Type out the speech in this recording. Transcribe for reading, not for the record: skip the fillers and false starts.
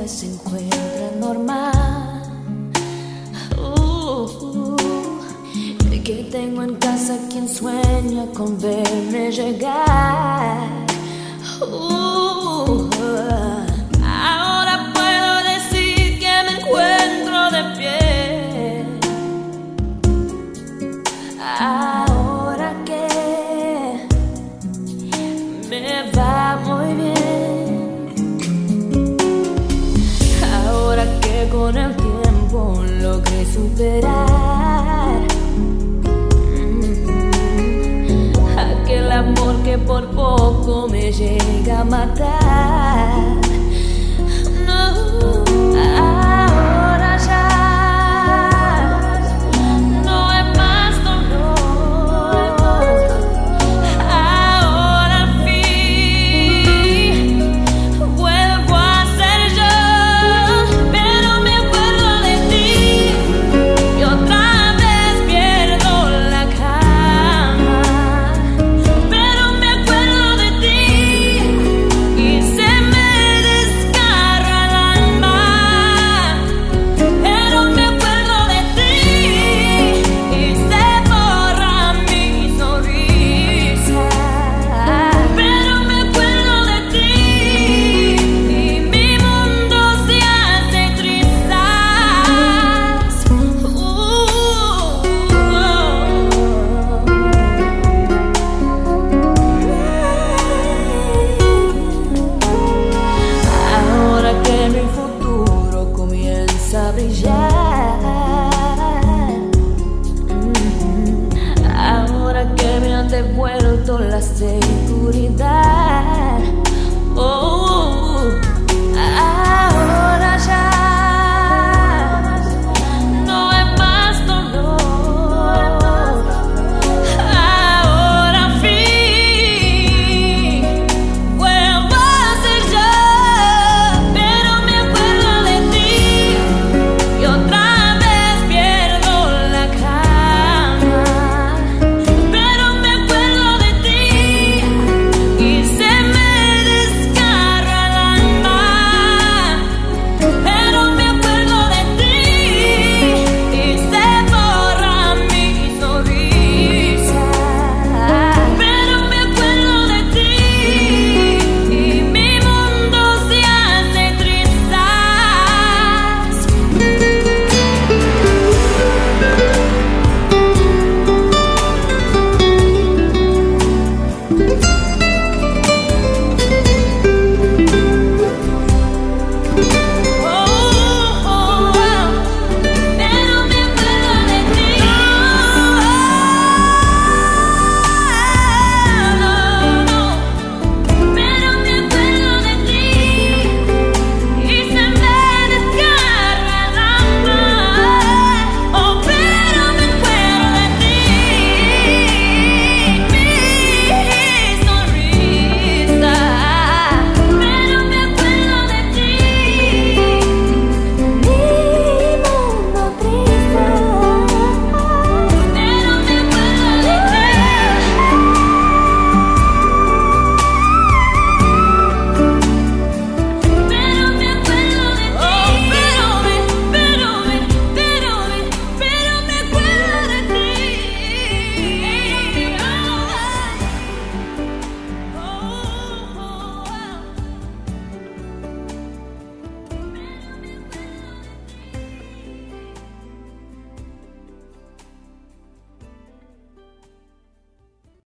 se encuentra normal. Que tengo en casa quien sueña con verme llegar. Ahora puedo decir que me encuentro de pie. Ahora que me va muy bien. Ahora que con el tiempo logré superar aquel amor que por poco me llega a matar. No, ahora ya no es más dolor. Ahora al fin vuelvo a ser yo, pero me acuerdo de ti y otra vez pierdo la calma. Pero me acuerdo de ti y se me desgarra el alma. Pero me acuerdo de ti y se borra mi sonrisa. Pero me acuerdo de ti y mi mundo se hace trizas. Ahora que mi futuro comienza a brillar,